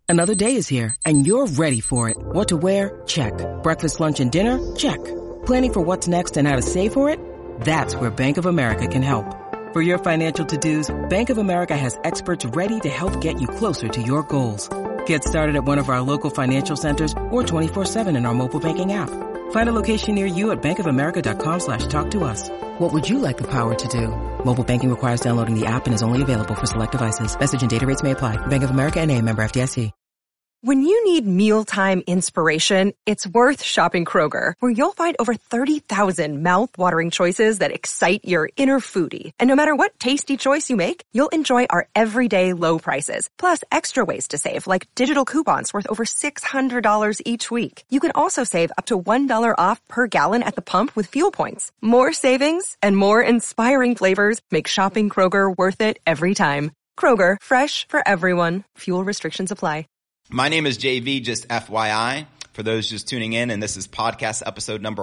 Another day is here, and you're ready for it. What to wear? Check. Breakfast, lunch, and dinner? Check. Planning for what's next and how to save for it? That's where Bank of America can help. For your financial to-dos, Bank of America has experts ready to help get you closer to your goals. Get started at one of our local financial centers or 24/7 in our mobile banking app. Find a location near you at bankofamerica.com/talktous. What would you like the power to do? Mobile banking requires downloading the app and is only available for select devices. Message and data rates may apply. Bank of America NA, member FDIC. When you need mealtime inspiration, it's worth shopping Kroger, where you'll find over 30,000 mouth-watering choices that excite your inner foodie. And no matter what tasty choice you make, you'll enjoy our everyday low prices, plus extra ways to save, like digital coupons worth over $600 each week. You can also save up to $1 off per gallon at the pump with fuel points. More savings and more inspiring flavors make shopping Kroger worth it every time. Kroger, fresh for everyone. Fuel restrictions apply. My name is JV, just FYI, for those just tuning in, and this is podcast episode number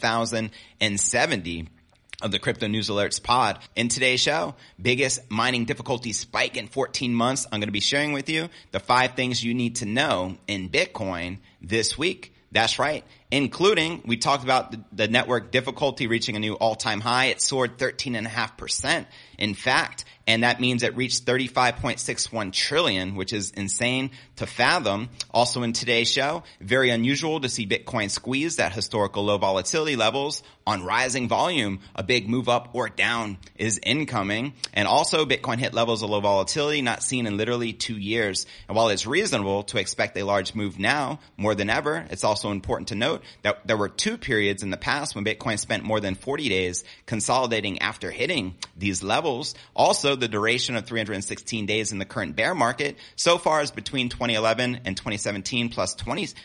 1070 of the Crypto News Alerts pod. In today's show, biggest mining difficulty spike in 14 months. I'm going to be sharing with you the 5 things you need to know in Bitcoin this week. That's right. Including, we talked about the network difficulty reaching a new all-time high. It soared 13.5%. In fact, and that means it reached 35.61 trillion, which is insane to fathom. Also in today's show, very unusual to see Bitcoin squeezed at historical low volatility levels on rising volume. A big move up or down is incoming. And also Bitcoin hit levels of low volatility not seen in literally 2 years. And while it's reasonable to expect a large move now more than ever, it's also important to note that there were 2 periods in the past when Bitcoin spent more than 40 days consolidating after hitting these levels. Also, the duration of 316 days in the current bear market so far is between 2011 and 2017 plus 2013,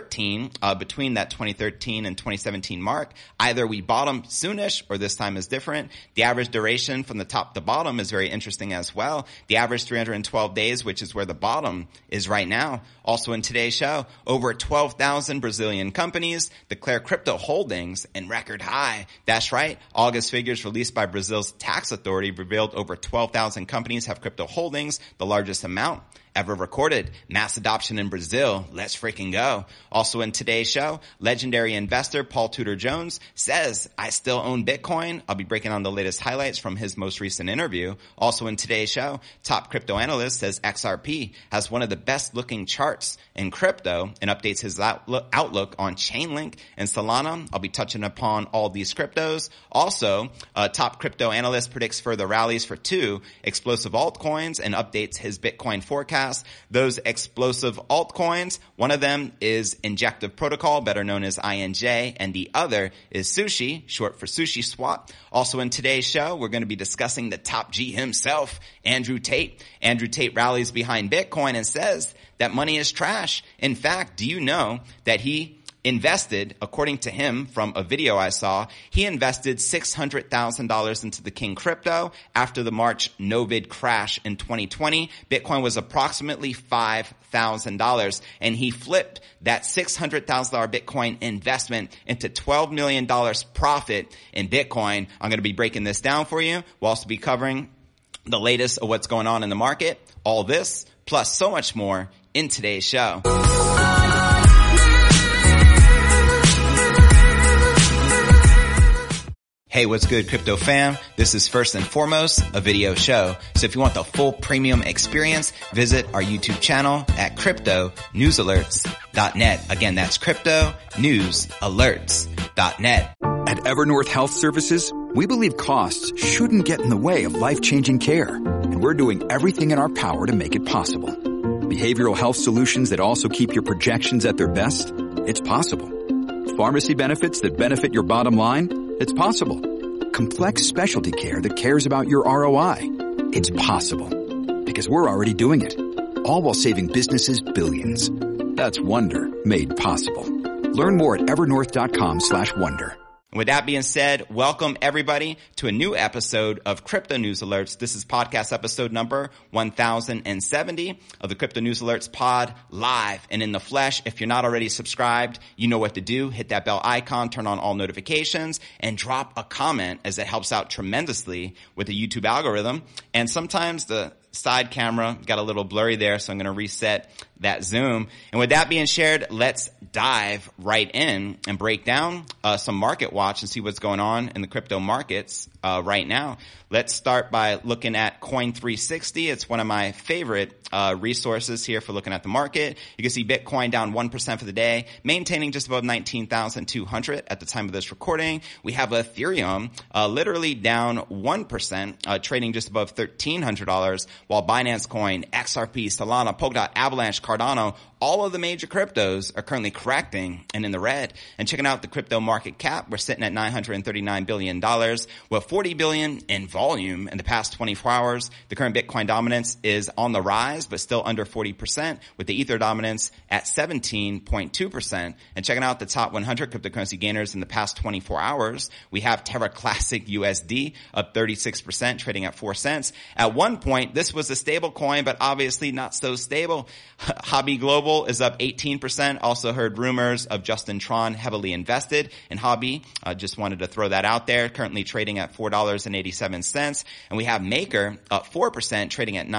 between that 2013 and 2017 mark. Either we bottom soonish or this time is different. The average duration from the top to bottom is very interesting as well. The average 312 days, which is where the bottom is right now. Also in today's show, over 12,000 Brazilian companies declare crypto holdings in record high. That's right. August figures released by Brazil's tax authority revealed over 12,000 companies have crypto holdings, the largest amount ever recorded. Mass adoption in Brazil. Let's freaking go. Also in today's show, legendary investor Paul Tudor Jones says, I still own Bitcoin. I'll be breaking on the latest highlights from his most recent interview. Also in today's show, top crypto analyst says XRP has one of the best looking charts in crypto and updates his outlook on Chainlink and Solana. I'll be touching upon all these cryptos. Also, top crypto analyst predicts further rallies for 2 explosive altcoins and updates his Bitcoin forecast. Those explosive altcoins, one of them is Injective Protocol, better known as INJ, and the other is Sushi, short for Sushi Swap. Also in today's show, we're going to be discussing the top G himself, Andrew Tate. Andrew Tate rallies behind Bitcoin and says that money is trash. In fact, do you know that he invested, according to him from a video I saw, he invested $600,000 into the King crypto after the March Novid crash in 2020. Bitcoin was approximately $5,000 and he flipped that $600,000 Bitcoin investment into $12 million profit in Bitcoin. I'm going to be breaking this down for you. We'll also be covering the latest of what's going on in the market. All this plus so much more in today's show. Hey, what's good, crypto fam? This is first and foremost a video show. So if you want the full premium experience, visit our YouTube channel at cryptonewsalerts.net. Again, that's cryptonewsalerts.net. At Evernorth Health Services, we believe costs shouldn't get in the way of life-changing care, and we're doing everything in our power to make it possible. Behavioral health solutions that also keep your projections at their best? It's possible. Pharmacy benefits that benefit your bottom line? It's possible. Complex specialty care that cares about your ROI? It's possible. Because we're already doing it. All while saving businesses billions. That's Wonder made possible. Learn more at evernorth.com/wonder. With that being said, welcome everybody to a new episode of Crypto News Alerts. This is podcast episode number 1070 of the Crypto News Alerts pod, live and in the flesh. If you're not already subscribed, you know what to do. Hit that bell icon, turn on all notifications, and drop a comment, as it helps out tremendously with the YouTube algorithm. And sometimes the side camera got a little blurry there, so I'm going to reset that zoom. And with that being shared, let's dive right in and break down some market watch and see what's going on in the crypto markets right now. Let's start by looking at Coin360. It's one of my favorite resources here for looking at the market. You can see Bitcoin down 1% for the day, maintaining just above 19,200 at the time of this recording. We have Ethereum literally down 1%, trading just above $1,300, while Binance Coin, XRP, Solana, Polkadot, Avalanche, Cardano, all of the major cryptos are currently correcting and in the red. And checking out the crypto market cap, we're sitting at $939 billion with 40 billion in volume in the past 24 hours. The current Bitcoin dominance is on the rise, but still under 40%, with the Ether dominance at 17.2%. And checking out the top 100 cryptocurrency gainers in the past 24 hours, we have Terra Classic USD up 36%, trading at 4 cents. At one point, this was a stable coin, but obviously not so stable. Hobby Global is up 18%. Also heard rumors of Justin Tron heavily invested in Hobby. Just wanted to throw that out there. Currently trading at $4.87. And we have Maker up 4%, trading at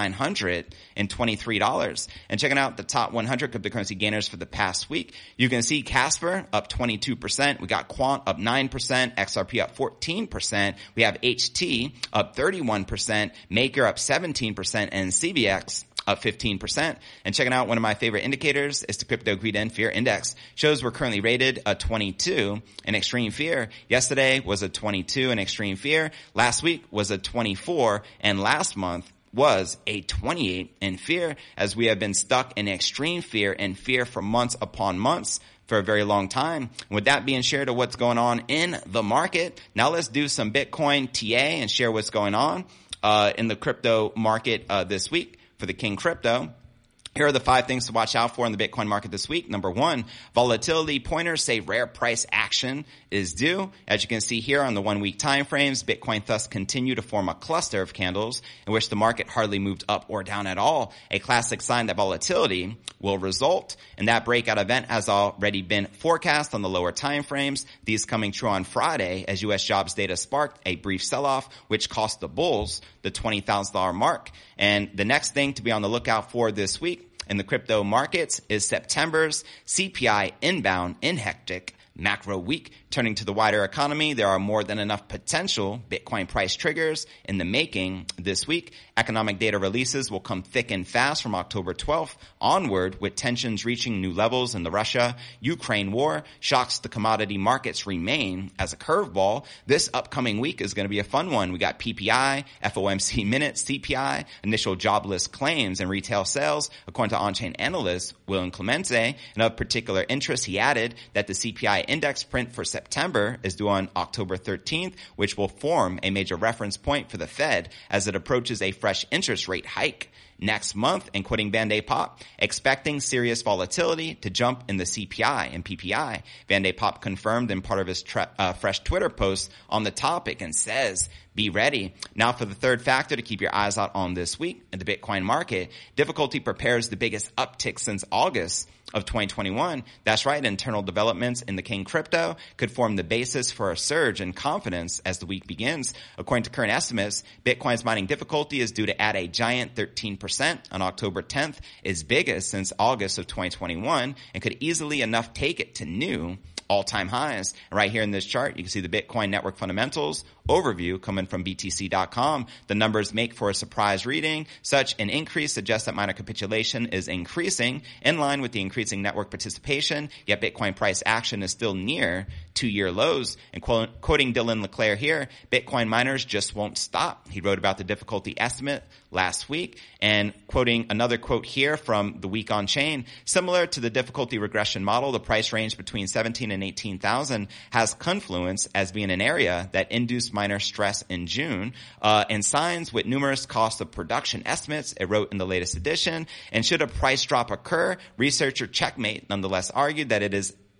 $923. And checking out the top 100 cryptocurrency gainers for the past week, you can see Casper up 22%. We got Quant up 9%, XRP up 14%. We have HT up 31%, Maker up 17%, and CBX up 15%. And checking out one of my favorite indicators is the Crypto Greed and Fear Index. Shows we're currently rated a 22 in extreme fear. Yesterday was a 22 in extreme fear. Last week was a 24. And last month was a 28 in fear, as we have been stuck in extreme fear and fear for months upon months for a very long time. With that being shared of what's going on in the market, now let's do some Bitcoin TA and share what's going on in the crypto market this week. For the King Crypto, here are the 5 things to watch out for in the Bitcoin market this week. Number 1, volatility pointers say rare price action is due. As you can see here on the 1-week time frames, Bitcoin thus continue to form a cluster of candles in which the market hardly moved up or down at all. A classic sign that volatility will result. And that breakout event has already been forecast on the lower time frames. These coming true on Friday as U.S. jobs data sparked a brief sell-off, which cost the bulls the $20,000 mark. And the next thing to be on the lookout for this week in the crypto markets is September's CPI inbound in hectic macro week. Turning to the wider economy, there are more than enough potential Bitcoin price triggers in the making this week. Economic data releases will come thick and fast from October 12th onward, with tensions reaching new levels in the Russia-Ukraine war. Shocks to commodity markets remain as a curveball. This upcoming week is going to be a fun one. We got PPI, FOMC minutes, CPI, initial jobless claims, and retail sales. According to on-chain analyst William Clemente, and of particular interest, he added that the CPI index print for September is due on October 13th, which will form a major reference point for the Fed as it approaches a fresh interest rate hike next month. And quoting Van de Pop, expecting serious volatility to jump in the CPI and PPI. Van de Pop confirmed in part of his fresh Twitter post on the topic and says, be ready. Now for the third factor to keep your eyes out on this week in the Bitcoin market. Difficulty prepares the biggest uptick since August of 2021. That's right. Internal developments in the King Crypto could form the basis for a surge in confidence as the week begins. According to current estimates, Bitcoin's mining difficulty is due to add a giant 13% on October 10th, its biggest since August of 2021, and could easily enough take it to new all-time highs. And right here in this chart, you can see the Bitcoin network fundamentals overview coming from BTC.com. The numbers make for a surprise reading. Such an increase suggests that miner capitulation is increasing in line with the increasing network participation, yet Bitcoin price action is still near 2-year lows. And quoting Dylan LeClaire here, Bitcoin miners just won't stop. He wrote about the difficulty estimate last week, and quoting another quote here from the Week on Chain, similar to the difficulty regression model, the price range between 17 and 18,000 has confluence as being an area that induced miner stress in June, and signs with numerous cost of production estimates, it wrote in the latest edition. And should a price drop occur, researcher Checkmate nonetheless argued that it is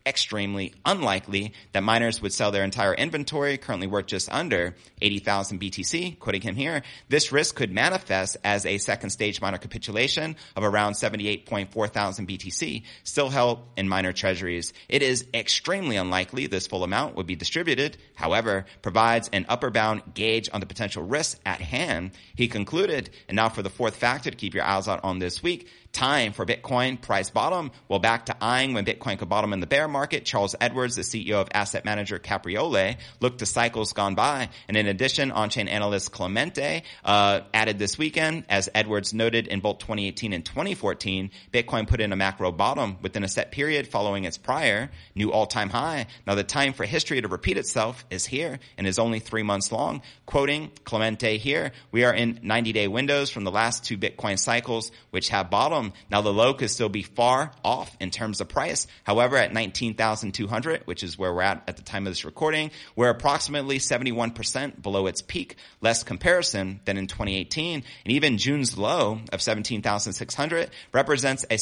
extremely unlikely that miners would sell their entire inventory, currently worth just under 80,000 BTC. Quoting him here, this risk could manifest as a second stage miner capitulation of around 78.4 thousand BTC, still held in miner treasuries. It is extremely unlikely this full amount would be distributed, however, provides an upper bound gauge on the potential risks at hand, he concluded. And now for the fourth factor to keep your eyes out on this week, time for Bitcoin price bottom. Well, back to eyeing when Bitcoin could bottom in the bear market, Charles Edwards, the CEO of asset manager Capriole, looked to cycles gone by. And in addition, on-chain analyst Clemente added this weekend, as Edwards noted, in both 2018 and 2014, Bitcoin put in a macro bottom within a set period following its prior new all-time high. Now, the time for history to repeat itself is here and is only 3 months long. Quoting Clemente here, we are in 90-day windows from the last two Bitcoin cycles, which have bottomed. Now, the low could still be far off in terms of price. However, at 19,200, which is where we're at the time of this recording, we're approximately 71% below its peak, less comparison than in 2018. And even June's low of 17,600 represents a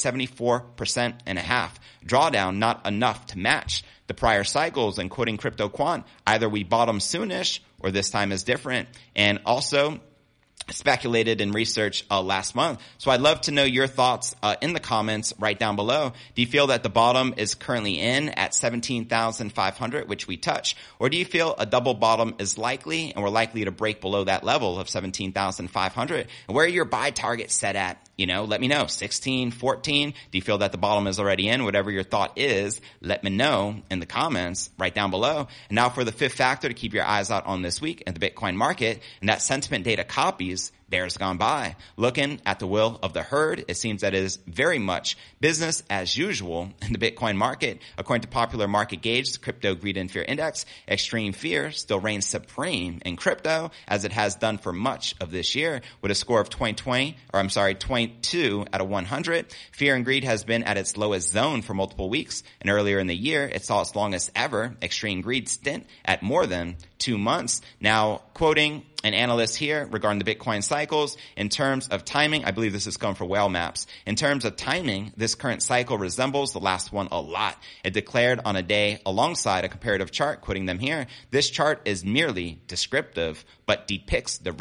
74.5% drawdown, not enough to match the prior cycles. And quoting Crypto Quant, either we bottom soonish or this time is different. And also speculated in research last month. So I'd love to know your thoughts in the comments right down below. Do you feel that the bottom is currently in at 17,500, which we touch? Or do you feel a double bottom is likely and we're likely to break below that level of 17,500? And where are your buy targets set at? Let me know. 16, 14. Do you feel that the bottom is already in? Whatever your thought is, let me know in the comments right down below. And now for the fifth factor to keep your eyes out on this week in the Bitcoin market, and that sentiment data copies bears gone by. Looking at the will of the herd, it seems that it is very much business as usual in the Bitcoin market. According to popular market gauge, the Crypto Greed and Fear Index, extreme fear still reigns supreme in crypto, as it has done for much of this year, with a score of 22 out of 100. Fear and greed has been at its lowest zone for multiple weeks, and earlier in the year, it saw its longest ever extreme greed stint at more than 2 months. Now, quoting an analyst here regarding the Bitcoin cycles, in terms of timing, I believe this is coming for Whale Maps. In terms of timing, this current cycle resembles the last one a lot. It declared on a day alongside a comparative chart, quoting them here. This chart is merely descriptive, but depicts the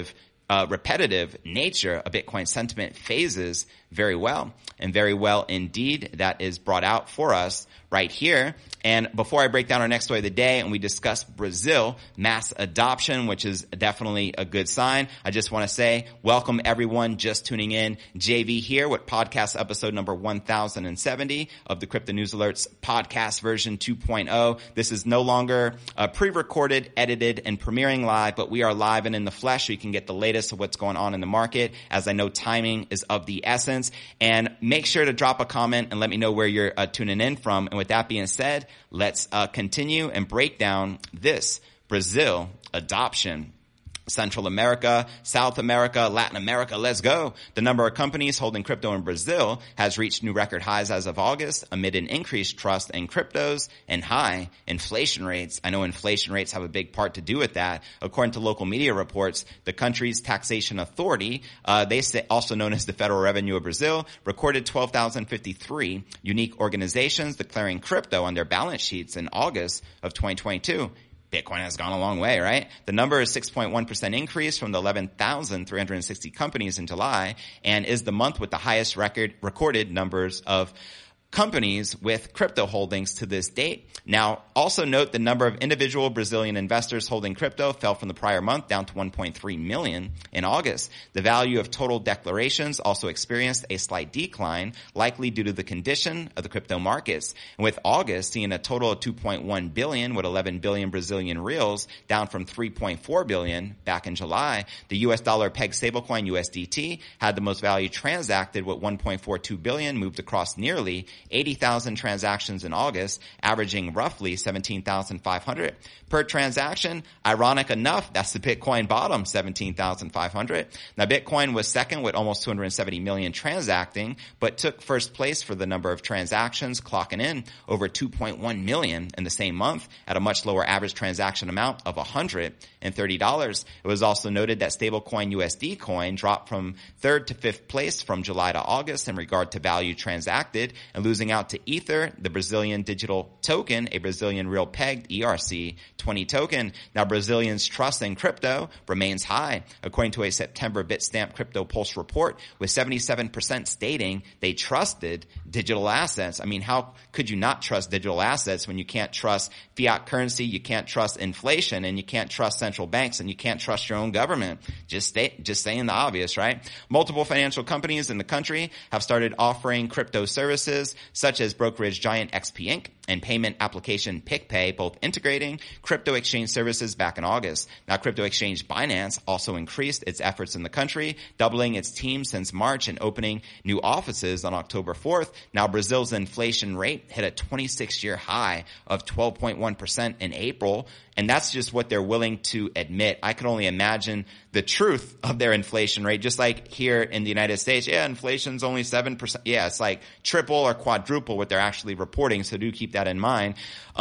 repetitive nature of Bitcoin sentiment phases very well, and very well indeed. That is brought out for us right here. And before I break down our next story of the day and we discuss Brazil mass adoption, which is definitely a good sign, I just want to say welcome everyone just tuning in. JV here with podcast episode number 1070 of the Crypto News Alerts podcast version 2.0. This is no longer pre-recorded, edited, and premiering live, but we are live and in the flesh, so you can get the latest of what's going on in the market, as I know timing is of the essence. And make sure to drop a comment and let me know where you're tuning in from. And with that being said, let's continue and break down this Brazil adoption. Central America, South America, Latin America, let's go. The number of companies holding crypto in Brazil has reached new record highs as of August, amid an increased trust in cryptos and high inflation rates. I know inflation rates have a big part to do with that. According to local media reports, the country's taxation authority, also known as the Federal Revenue of Brazil, recorded 12,053 unique organizations declaring crypto on their balance sheets in August of 2022. Bitcoin has gone a long way, right? The number is 6.1% increase from the 11,360 companies in July, and is the month with the highest recorded numbers of companies with crypto holdings to this date. Now, also note the number of individual Brazilian investors holding crypto fell from the prior month down to 1.3 million in August. The value of total declarations also experienced a slight decline, likely due to the condition of the crypto markets. And with August seeing a total of 2.1 billion with 11 billion Brazilian reals, down from 3.4 billion back in July. The US dollar peg stablecoin USDT had the most value transacted with 1.42 billion, moved across nearly 80,000 transactions in August, averaging roughly 17,500 per transaction. Ironic enough, that's the Bitcoin bottom, 17,500. Now, Bitcoin was second with almost 270 million transacting, but took first place for the number of transactions, clocking in over 2.1 million in the same month at a much lower average transaction amount of $130. It was also noted that stablecoin USD coin dropped from third to fifth place from July to August in regard to value transacted, and losing losing out to Ether, the Brazilian digital token, a Brazilian real pegged ERC20 token. Now, Brazilians' trust in crypto remains high, according to a September Bitstamp Crypto Pulse report, with 77% stating they trusted digital assets. I mean, how could you not trust digital assets when you can't trust fiat currency, you can't trust inflation, and you can't trust central banks, and you can't trust your own government? Just saying the obvious, right? Multiple financial companies in the country have started offering crypto services, such as brokerage giant XP Inc. and payment application PicPay, both integrating crypto exchange services back in August. Now, crypto exchange Binance also increased its efforts in the country, doubling its team since March and opening new offices on October 4th. Now, Brazil's inflation rate hit a 26-year high of 12.1% in April, and that's just what they're willing to admit. I can only imagine the truth of their inflation rate, just like here in the United States. Yeah, inflation's only 7%. Yeah, it's like triple or quadruple what they're actually reporting, so do keep that in mind.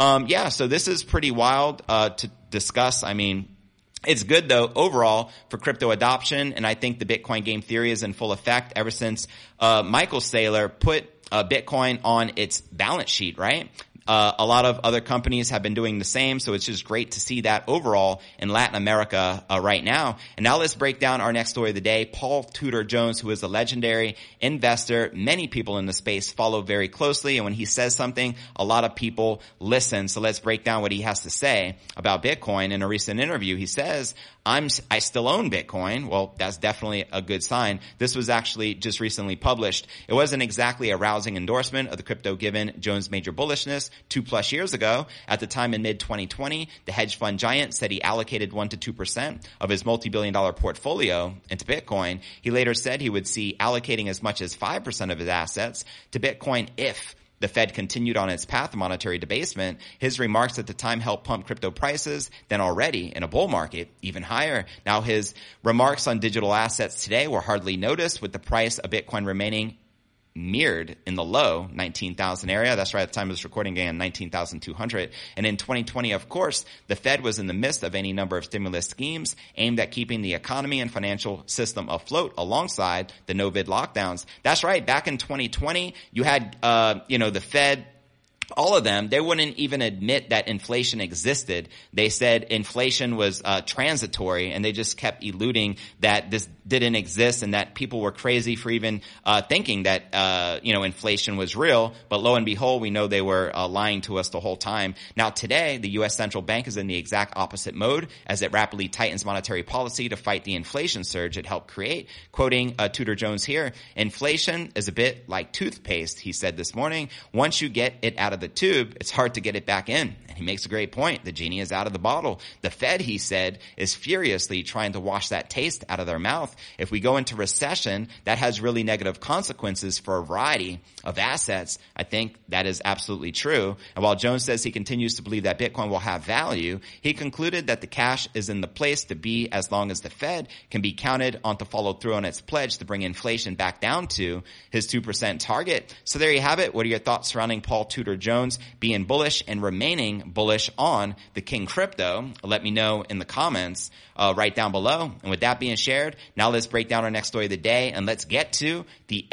So this is pretty wild to discuss. I mean, it's good, though, overall for crypto adoption, and I think the Bitcoin game theory is in full effect ever since Michael Saylor put Bitcoin on its balance sheet, right? A lot of other companies have been doing the same, so it's just great to see that overall in Latin America right now. And now let's break down our next story of the day. Paul Tudor Jones, who is a legendary investor, many people in the space follow very closely, and when he says something, a lot of people listen. So let's break down what he has to say about Bitcoin. In a recent interview, he says, I still own Bitcoin. Well, that's definitely a good sign. This was actually just recently published. It wasn't exactly a rousing endorsement of the crypto given Jones' major bullishness 2+ years ago. At the time in mid-2020, the hedge fund giant said he allocated 1% to 2% of his multi-billion-dollar portfolio into Bitcoin. He later said he would see allocating as much as 5% of his assets to Bitcoin if the Fed continued on its path of monetary debasement. His remarks at the time helped pump crypto prices, then already in a bull market, even higher. Now, his remarks on digital assets today were hardly noticed, with the price of Bitcoin remaining mirrored in the low 19,000 area. That's right, at the time of this recording, again, 19,200. And in 2020, of course, the Fed was in the midst of any number of stimulus schemes aimed at keeping the economy and financial system afloat alongside the no-vid lockdowns. That's right, back in 2020, you had, the Fed, all of them, they wouldn't even admit that inflation existed. They said inflation was transitory, and they just kept eluding that this didn't exist and that people were crazy for even thinking that inflation was real. But lo and behold, we know they were lying to us the whole time. Now today, the U.S. central bank is in the exact opposite mode as it rapidly tightens monetary policy to fight the inflation surge it helped create. Quoting Tudor Jones here, "Inflation is a bit like toothpaste," he said this morning. "Once you get it out of the tube, it's hard to get it back in." And he makes a great point. The genie is out of the bottle. The Fed, he said, is furiously trying to wash that taste out of their mouth. If we go into recession, that has really negative consequences for a variety of assets. I think that is absolutely true. And while Jones says he continues to believe that Bitcoin will have value, he concluded that the cash is in the place to be as long as the Fed can be counted on to follow through on its pledge to bring inflation back down to his 2% target. So there you have it. What are your thoughts surrounding Paul Tudor Jones being bullish and remaining bullish on the King Crypto? Let me know in the comments right down below. And with that being shared, now let's break down our next story of the day, and let's get to the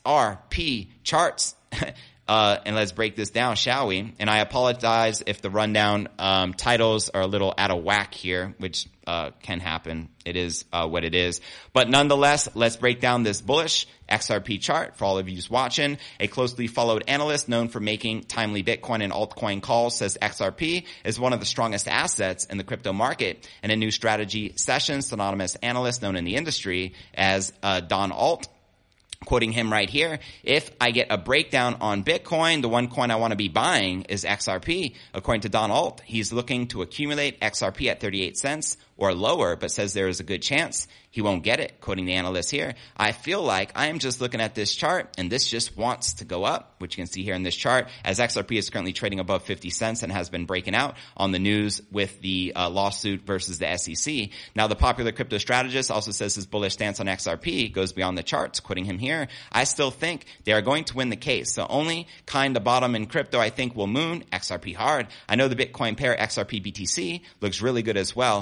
XRP charts. And let's break this down, shall we? And I apologize if the rundown titles are a little out of whack here, which can happen. It is what it is. But nonetheless, let's break down this bullish XRP chart for all of you watching. A closely followed analyst known for making timely Bitcoin and altcoin calls says XRP is one of the strongest assets in the crypto market. In a new strategy session, synonymous analyst known in the industry as Don Alt, quoting him right here, "If I get a breakdown on Bitcoin, the one coin I want to be buying is XRP." According to Don Alt, he's looking to accumulate XRP at 38 cents or lower, but says there is a good chance he won't get it. Quoting the analyst here, "I feel like I am just looking at this chart and this just wants to go up," which you can see here in this chart, as XRP is currently trading above 50 cents and has been breaking out on the news with the lawsuit versus the SEC. Now, the popular crypto strategist also says his bullish stance on XRP goes beyond the charts. Quoting him here, "I still think they are going to win the case. The only kind of bottom in crypto I think will moon XRP hard. I know the Bitcoin pair XRP BTC looks really good as well. It is one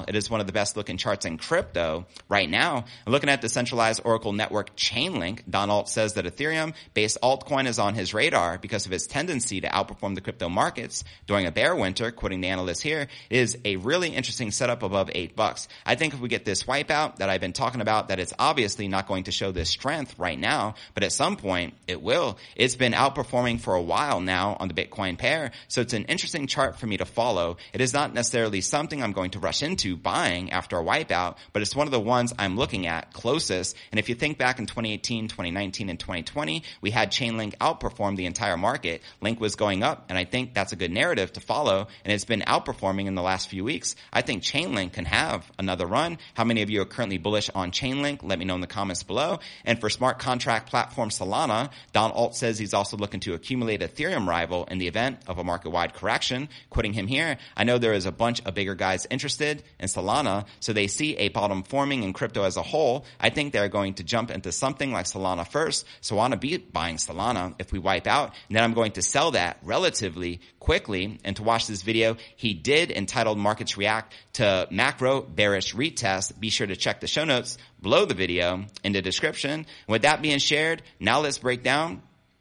of the best looking charts in crypto right now. And looking at the centralized Oracle network Chainlink, Don Alt says that Ethereum-based altcoin is on his radar because of its tendency to outperform the crypto markets during a bear winter. Quoting the analyst here, is a really interesting setup above $8. I think if we get this wipeout that I've been talking about, that it's obviously not going to show this strength right now, but at some point it will. It's been outperforming for a while now on the Bitcoin pair, so it's an interesting chart for me to follow. It is not necessarily something I'm going to rush into buying after a wipeout, but it's one of the ones I'm looking at closest. And if you think back in 2018, 2019, and 2020, we had Chainlink outperform the entire market. Link was going up, and I think that's a good narrative to follow, and it's been outperforming in the last few weeks. I think Chainlink can have another run. How many of you are currently bullish on Chainlink? Let me know in the comments below. And for smart contract platform Solana, Don Alt says he's also looking to accumulate Ethereum rival in the event of a market-wide correction. Quoting him here, I know there is a bunch of bigger guys interested in Solana, so they see a bottom forming in crypto as a whole. I think they're going to jump into something like Solana first, so I want to be buying Solana if we wipe out, and then I'm going to sell that relatively quickly. And to watch this video, he did entitled Markets React to Macro Bearish Retest. Be sure to check the show notes below the video in the description. With that being shared, now let's break down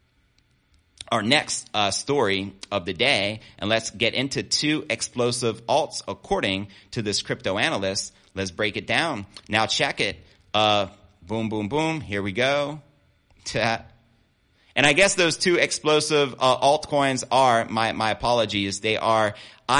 our next story of the day, and let's get into two explosive alts according to this crypto analyst. Let's break it down. Now check it. Boom, boom, boom. Here we go. And I guess those two explosive altcoins are, my apologies, they are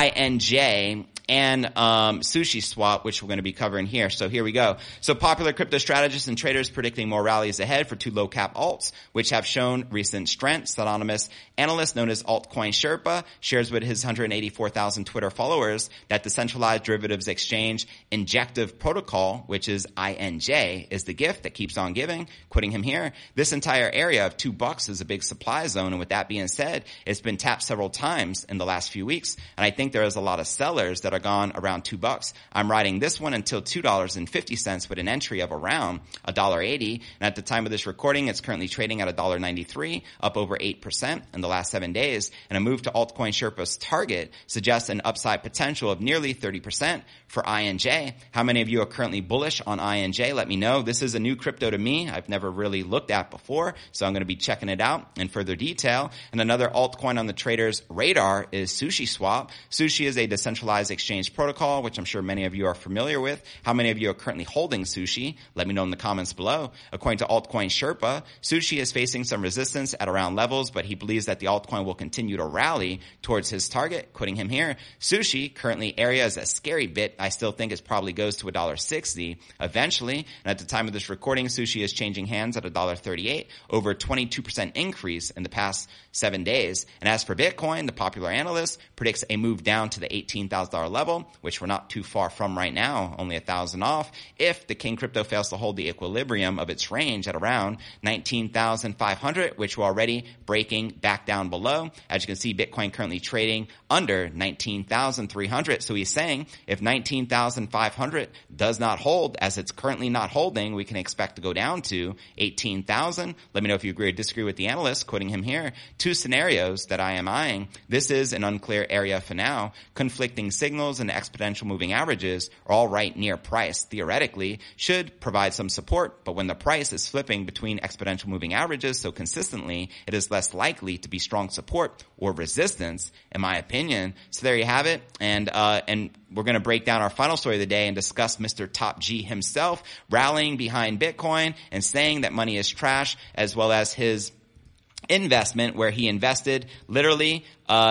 INJ and Sushi Swap, which we're going to be covering here. So here we go. So popular crypto strategists and traders predicting more rallies ahead for two low-cap alts, which have shown recent strength. Anonymous analyst known as Altcoin Sherpa shares with his 184,000 Twitter followers that the centralized derivatives exchange Injective Protocol, which is INJ, is the gift that keeps on giving. Quoting him here, this entire area of $2 is a big supply zone. And with that being said, it's been tapped several times in the last few weeks. And I think there is a lot of sellers that are gone around $2. I'm riding this one until $2.50 with an entry of around $1.80. And at the time of this recording, it's currently trading at $1.93, up over 8% in the last 7 days. And a move to Altcoin Sherpa's target suggests an upside potential of nearly 30% for INJ. How many of you are currently bullish on INJ? Let me know. This is a new crypto to me. I've never really looked at before, so I'm going to be checking it out in further detail. And another altcoin on the trader's radar is Sushi Swap. Sushi is a decentralized exchange protocol, which I'm sure many of you are familiar with. How many of you are currently holding Sushi? Let me know in the comments below. According to Altcoin Sherpa, Sushi is facing some resistance at around levels, but he believes that the altcoin will continue to rally towards his target. Quoting him here, Sushi currently area is a scary bit. I still think it probably goes to $1.60 eventually. And at the time of this recording, Sushi is changing hands at $1.38, over a 22% increase in the past 7 days. And as for Bitcoin, the popular analyst predicts a move down to the $18,000 level, which we're not too far from right now, only 1,000 off, if the King Crypto fails to hold the equilibrium of its range at around 19,500, which we're already breaking back down below. As you can see, Bitcoin currently trading under 19,300. So he's saying if 19,500 does not hold, as it's currently not holding, we can expect to go down to 18,000. Let me know if you agree or disagree with the analyst. Quoting him here, two scenarios that I am eyeing. This is an unclear area for now. Conflicting signals and exponential moving averages are all right near price. Theoretically, should provide some support, but when the price is flipping between exponential moving averages so consistently, it is less likely to be strong support or resistance, in my opinion. So there you have it. And we're going to break down our final story of the day and discuss Mr. Top G himself rallying behind Bitcoin and saying that money is trash, as well as his investment where he invested literally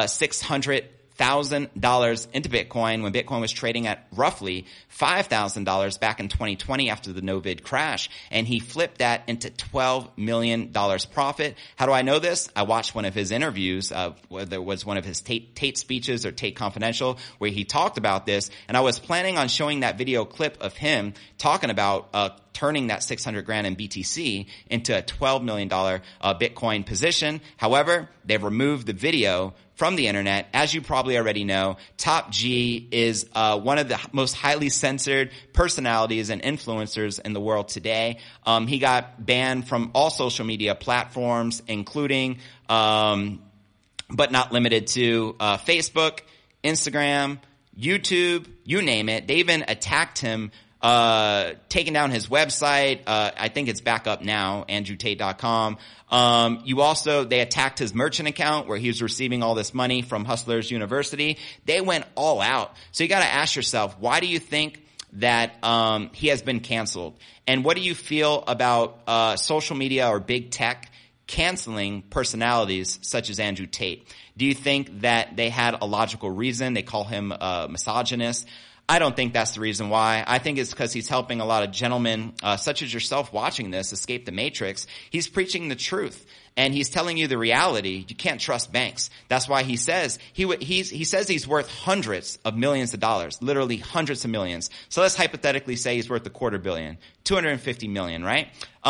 $600,000 into Bitcoin when Bitcoin was trading at roughly $5,000 back in 2020 after the no-vid crash, and he flipped that into $12 million profit. How do I know this? I watched one of his interviews, whether it was one of his Tate speeches or Tate Confidential, where he talked about this, and I was planning on showing that video clip of him talking about turning that 600 grand in BTC into a $12 million Bitcoin position. However, they've removed the video from the internet. As you probably already know, Top G is one of the most highly censored personalities and influencers in the world today. He got banned from all social media platforms, including, but not limited to, Facebook, Instagram, YouTube, you name it. They even attacked him, taking down his website. I think it's back up now, andrewtate.com. They attacked his merchant account where he was receiving all this money from Hustlers University. They went all out. So you got to ask yourself, why do you think that he has been canceled? And what do you feel about social media or big tech canceling personalities such as Andrew Tate? Do you think that they had a logical reason? They call him a misogynist. I don't think that's the reason why. I think it's because he's helping a lot of gentlemen such as yourself watching this escape the matrix. He's preaching the truth. And he's telling you the reality. You can't trust banks. That's why he says he says he's worth hundreds of millions of dollars, literally hundreds of millions. So let's hypothetically say he's worth $250 million, $250 million, right?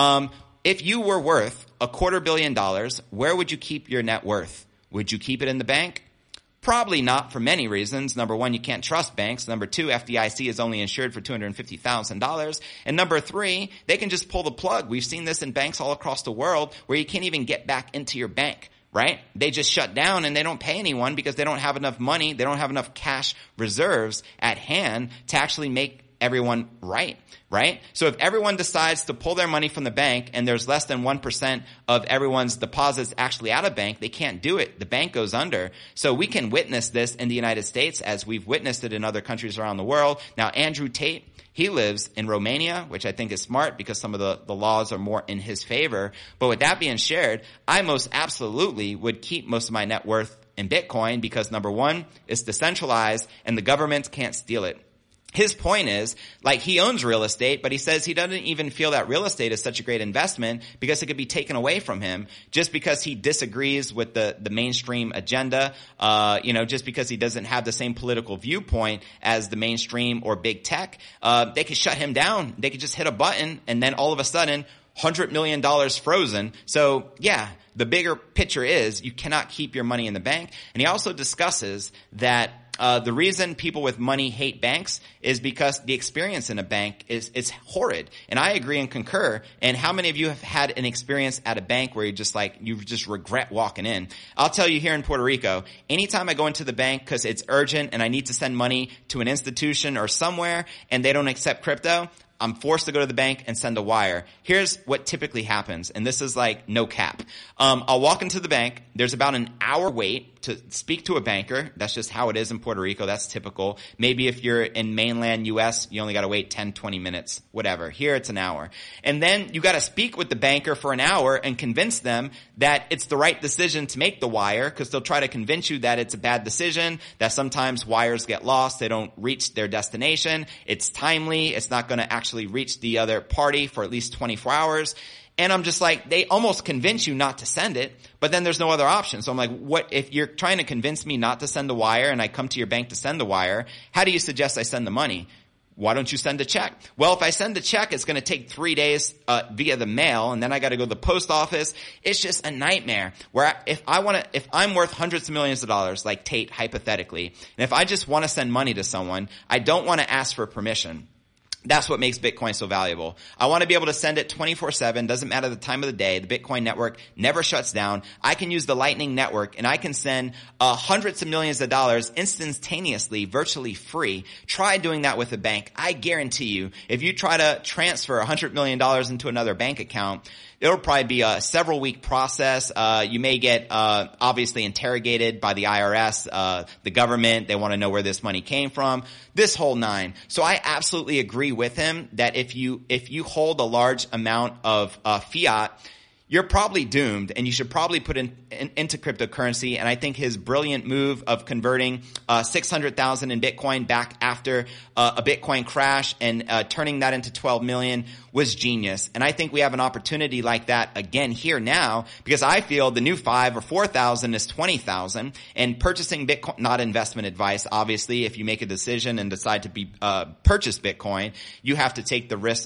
If you were worth $250 million, where would you keep your net worth? Would you keep it in the bank? Probably not, for many reasons. Number one, you can't trust banks. Number two, FDIC is only insured for $250,000. And number three, they can just pull the plug. We've seen this in banks all across the world where you can't even get back into your bank, right? They just shut down and they don't pay anyone because they don't have enough money. They don't have enough cash reserves at hand to actually make everyone right? So if everyone decides to pull their money from the bank and there's less than 1% of everyone's deposits actually out of bank, they can't do it. The bank goes under. So we can witness this in the United States as we've witnessed it in other countries around the world. Now, Andrew Tate, he lives in Romania, which I think is smart because some of the laws are more in his favor. But with that being shared, I most absolutely would keep most of my net worth in Bitcoin because number one, it's decentralized and the government can't steal it. His point is, like, he owns real estate, but he says he doesn't even feel that real estate is such a great investment because it could be taken away from him just because he disagrees with the mainstream agenda, just because he doesn't have the same political viewpoint as the mainstream or big tech. They could shut him down. They could just hit a button and then all of a sudden, $100 million frozen. So yeah, the bigger picture is you cannot keep your money in the bank. And he also discusses that the reason people with money hate banks is because the experience in a bank is horrid. And I agree and concur. And how many of you have had an experience at a bank where you just regret walking in? I'll tell you, here in Puerto Rico, anytime I go into the bank because it's urgent and I need to send money to an institution or somewhere and they don't accept crypto, I'm forced to go to the bank and send a wire. Here's what typically happens, and this is like no cap. I'll walk into the bank. There's about an hour wait to speak to a banker. That's just how it is in Puerto Rico. That's typical. Maybe if you're in mainland U.S., you only got to wait 10, 20 minutes, whatever. Here it's an hour. And then you got to speak with the banker for an hour and convince them that it's the right decision to make the wire because they'll try to convince you that it's a bad decision, that sometimes wires get lost. They don't reach their destination. It's timely. It's not going to actually reach the other party for at least 24 hours. And I'm just like, they almost convince you not to send it, but then there's no other option. So I'm like, what if you're trying to convince me not to send the wire and I come to your bank to send the wire? How do you suggest I send the money? Why don't you send a check? Well, if I send the check, it's going to take 3 days via the mail, and then I got to go to the post office. It's just a nightmare. Where if I'm worth hundreds of millions of dollars, like Tate hypothetically, and if I just want to send money to someone, I don't want to ask for permission. That's what makes Bitcoin so valuable. I want to be able to send it 24/7. Doesn't matter the time of the day. The Bitcoin network never shuts down. I can use the Lightning Network and I can send hundreds of millions of dollars instantaneously, virtually free. Try doing that with a bank. I guarantee you, if you try to transfer $100 million into another bank account, it'll probably be a several week process. You may get, obviously interrogated by the IRS, the government. They want to know where this money came from. This whole nine. So I absolutely agree with him that if you hold a large amount of, fiat, you're probably doomed and you should probably put into cryptocurrency. And I think his brilliant move of converting 600,000 in Bitcoin back after a Bitcoin crash and turning that into 12 million was genius. And I think we have an opportunity like that again here now because I feel the new 5 or 4,000 is 20,000 and purchasing Bitcoin, not investment advice. Obviously, if you make a decision and decide to purchase Bitcoin, you have to take the risk,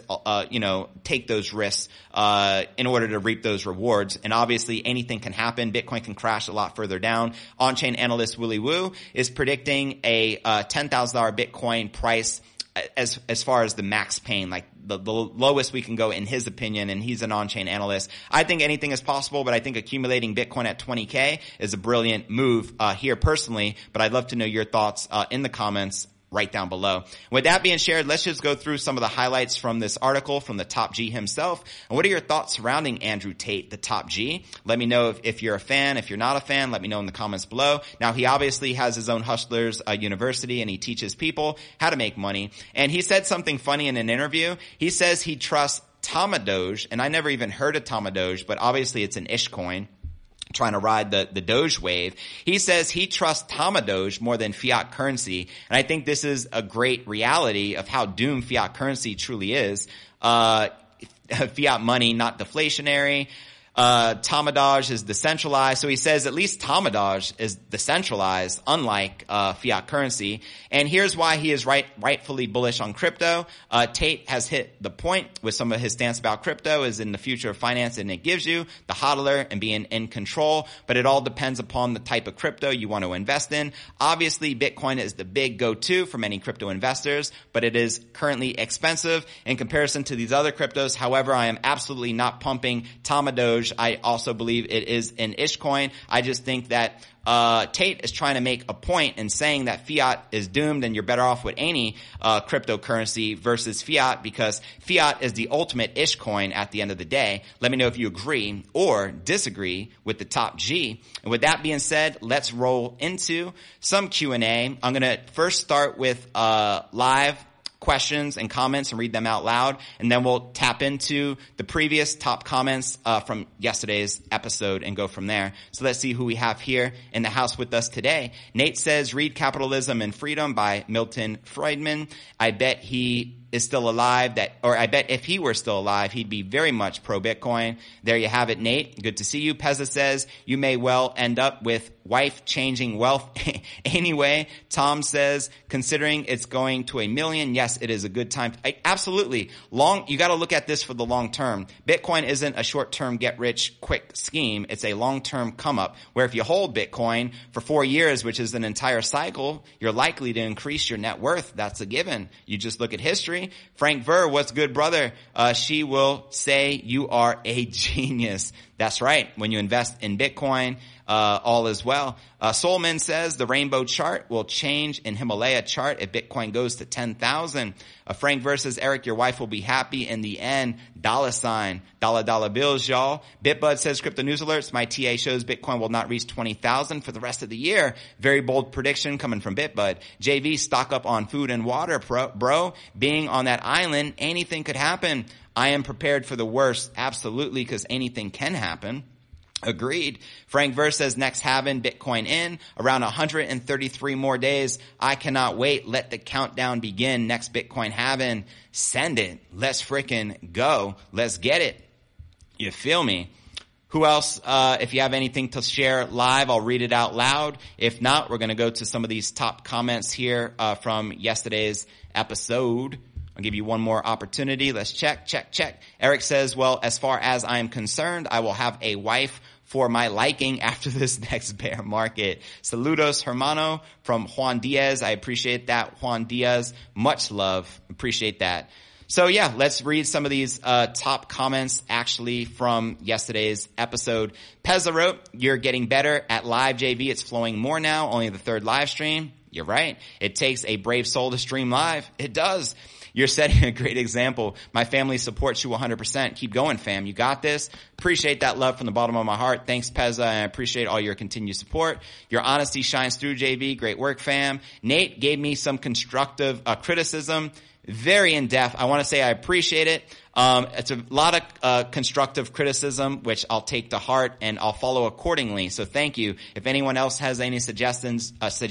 take those risks in order to reap those rewards. And obviously anything can happen. Bitcoin can crash a lot further down. On-chain analyst Willy Woo is predicting a $10,000 Bitcoin price as far as the max pain, like the lowest we can go in his opinion, and he's an on-chain analyst. I think anything is possible, but I think accumulating Bitcoin at 20K is a brilliant move here personally, but I'd love to know your thoughts in the comments right down below. With that being shared, let's just go through some of the highlights from this article from the top G himself. And what are your thoughts surrounding Andrew Tate, the top G? Let me know if you're a fan. If you're not a fan, let me know in the comments below. Now, he obviously has his own Hustlers University, and he teaches people how to make money. And he said something funny in an interview. He says he trusts Tamadoge, and I never even heard of Tamadoge, but obviously it's an ish coin, trying to ride the Doge wave. He says he trusts Tamadoge more than fiat currency. And I think this is a great reality of how doomed fiat currency truly is. Fiat money, not deflationary. Tamadoge is decentralized. So he says at least Tamadoge is decentralized, unlike fiat currency. And here's why he is rightfully bullish on crypto. Tate has hit the point with some of his stance about crypto is in the future of finance, and it gives you the hodler and being in control. But it all depends upon the type of crypto you want to invest in. Obviously, Bitcoin is the big go-to for many crypto investors, but it is currently expensive in comparison to these other cryptos. However, I am absolutely not pumping Tamadoge. I also believe it is an ish coin. I just think that Tate is trying to make a point in saying that fiat is doomed and you're better off with any cryptocurrency versus fiat, because fiat is the ultimate ish coin at the end of the day. Let me know if you agree or disagree with the top G. And with that being said, let's roll into some Q&A. I'm going to first start with live questions and comments and read them out loud, and then we'll tap into the previous top comments from yesterday's episode and go from there. So let's see who we have here in the house with us today. Nate says, read Capitalism and Freedom by Milton Friedman. I bet he is still alive, I bet if he were still alive, he'd be very much pro-Bitcoin. There you have it, Nate. Good to see you. Pezza says, you may well end up with wife changing wealth anyway. Tom says, considering it's going to 1 million, yes, it is a good time. Absolutely. You got to look at this for the long term. Bitcoin isn't a short-term get-rich-quick scheme. It's a long-term come-up, where if you hold Bitcoin for 4 years, which is an entire cycle, you're likely to increase your net worth. That's a given. You just look at history. Frank Ver, what's good, brother? She will say you are a genius. That's right. When you invest in Bitcoin, all is well. Solman says the rainbow chart will change in Himalaya chart if Bitcoin goes to 10,000. Frank versus Eric, your wife will be happy in the end. $, dollar bills, y'all. Bitbud says crypto news alerts. My TA shows Bitcoin will not reach 20,000 for the rest of the year. Very bold prediction coming from Bitbud. JV, stock up on food and water, bro. Being on that island, anything could happen. I am prepared for the worst. Absolutely, because anything can happen. Agreed. Frank Verse says next halving, Bitcoin in around 133 more days. I cannot wait. Let the countdown begin. Next Bitcoin halving. Send it. Let's freaking go. Let's get it. You feel me? Who else? If you have anything to share live, I'll read it out loud. If not, we're going to go to some of these top comments here from yesterday's episode. I'll give you one more opportunity. Let's check. Eric says, well, as far as I am concerned, I will have a wife for my liking after this next bear market. Saludos, hermano, from Juan Diaz. I appreciate that, Juan Diaz. Much love. Appreciate that. So yeah, let's read some of these top comments actually from yesterday's episode. Pezza wrote, you're getting better at live, JV. It's flowing more now, only the third live stream. You're right. It takes a brave soul to stream live. It does. You're setting a great example. My family supports you 100%. Keep going, fam. You got this. Appreciate that love from the bottom of my heart. Thanks, Pezza, and I appreciate all your continued support. Your honesty shines through, JV. Great work, fam. Nate gave me some constructive criticism. Very in-depth. I want to say I appreciate it. It's a lot of constructive criticism, which I'll take to heart and I'll follow accordingly. So thank you. If anyone else has any suggestions,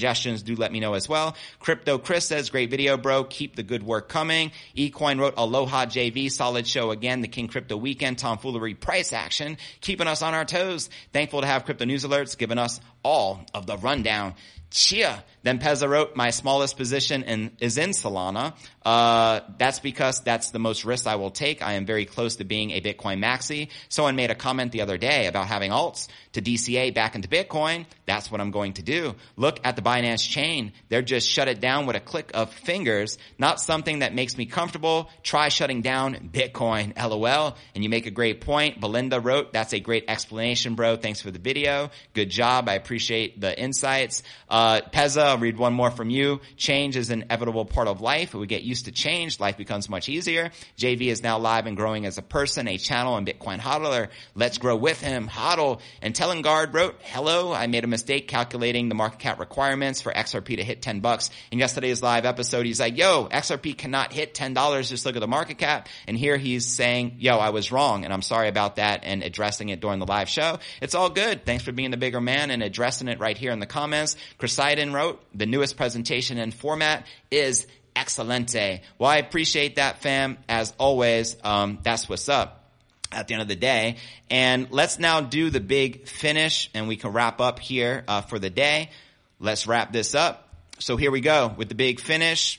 do let me know as well. Crypto Chris says, great video, bro. Keep the good work coming. eCoin wrote, aloha, JV. Solid show again. The King Crypto Weekend, tomfoolery, price action, keeping us on our toes. Thankful to have Crypto News Alerts, giving us all of the rundown. Chia. Then Pezza wrote, my smallest position is in Solana. That's because that's the most risk I will take. I am very close to being a Bitcoin maxi. Someone made a comment the other day about having alts to DCA back into Bitcoin. That's what I'm going to do. Look at the Binance chain. They're just shut it down with a click of fingers. Not something that makes me comfortable. Try shutting down Bitcoin. LOL. And you make a great point. Belinda wrote, that's a great explanation, bro. Thanks for the video. Good job. I appreciate the insights. Pezza, I'll read one more from you. Change is an inevitable part of life. If we get used to change, life becomes much easier. JV is now live and growing as a person, a channel, and Bitcoin hodler. Let's grow with him. Hodl. And Telengard wrote, hello, I made a mistake calculating the market cap requirements for XRP to hit $10. In yesterday's live episode, he's like, yo, XRP cannot hit $10. Just look at the market cap. And here he's saying, yo, I was wrong, and I'm sorry about that, and addressing it during the live show. It's all good. Thanks for being the bigger man and addressing it right here in the comments. Poseidon wrote, the newest presentation and format is excelente. Well, I appreciate that, fam. As always, that's what's up at the end of the day. And let's now do the big finish, and we can wrap up here for the day. Let's wrap this up. So here we go with the big finish.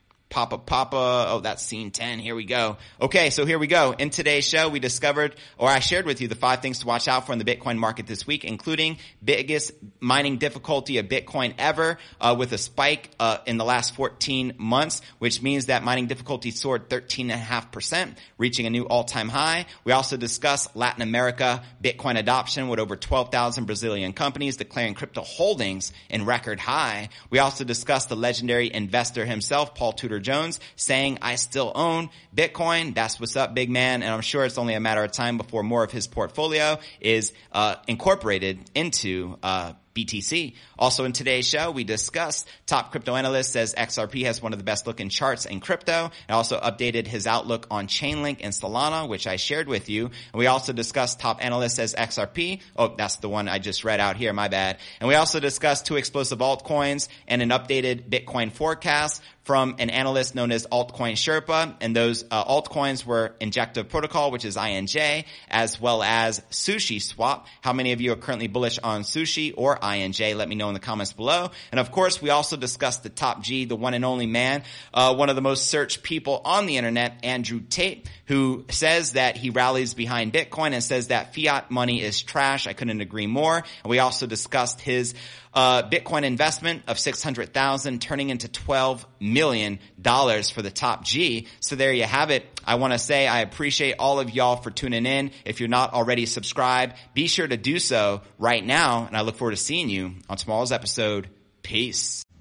Papa. Oh, that's scene 10. Here we go. Okay, so here we go. In today's show, we discovered, or I shared with you, the 5 things to watch out for in the Bitcoin market this week, including biggest mining difficulty of Bitcoin ever, with a spike in the last 14 months, which means that mining difficulty soared 13.5%, reaching a new all-time high. We also discussed Latin America Bitcoin adoption, with over 12,000 Brazilian companies declaring crypto holdings in record high. We also discussed the legendary investor himself, Paul Tudor Jones, saying, I still own Bitcoin. That's what's up, big man. And I'm sure it's only a matter of time before more of his portfolio is incorporated into BTC. Also in today's show, we discussed top crypto analyst says XRP has one of the best looking charts in crypto, and also updated his outlook on Chainlink and Solana, which I shared with you. And we also discussed top analyst says XRP. Oh, that's the one I just read out here. My bad. And we also discussed 2 explosive altcoins and an updated Bitcoin forecast from an analyst known as Altcoin Sherpa. And those altcoins were Injective Protocol, which is INJ, as well as Sushi Swap. How many of you are currently bullish on Sushi or INJ? Let me know in the comments below. And of course, we also discussed the top G, the one and only man, one of the most searched people on the internet, Andrew Tate, who says that he rallies behind Bitcoin and says that fiat money is trash. I couldn't agree more. And we also discussed his Bitcoin investment of $600,000 turning into $12 million for the top G. So there you have it. I want to say I appreciate all of y'all for tuning in. If you're not already subscribed, be sure to do so right now. And I look forward to seeing you on tomorrow's episode. Peace.